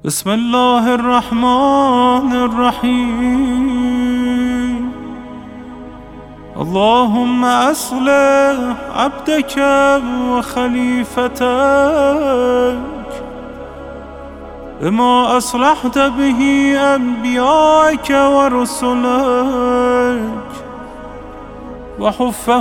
بسم الله الرحمن الرحيم. اللهم أصلح عبدك وخليفتك بما أصلحت به أنبياءك ورسلك، وحفه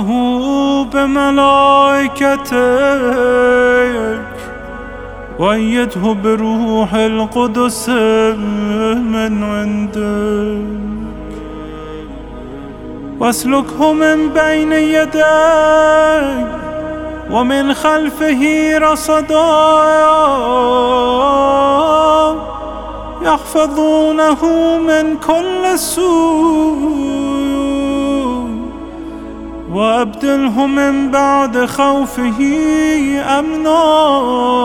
بملائكتك، وأيده بروح القدس من عندك، واسلكه من بين يديك ومن خلفه رصدا يحفظونه من كل سوء، وأبدله من بعد خوفه أمنا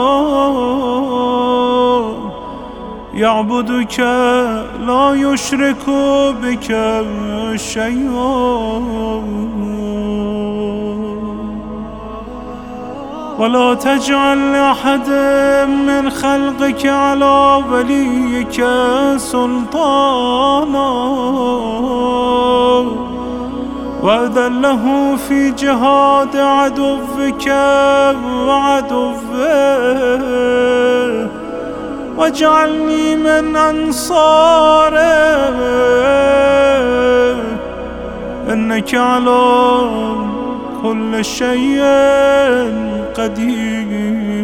يعبدك لا يشرك بك شيئا، ولا تجعل لأحد من خلقك على وليك سلطانا وأذله في جهاد عدوك وعدوه، واجعلني من أنصاره، إنك على كل شيء قدير.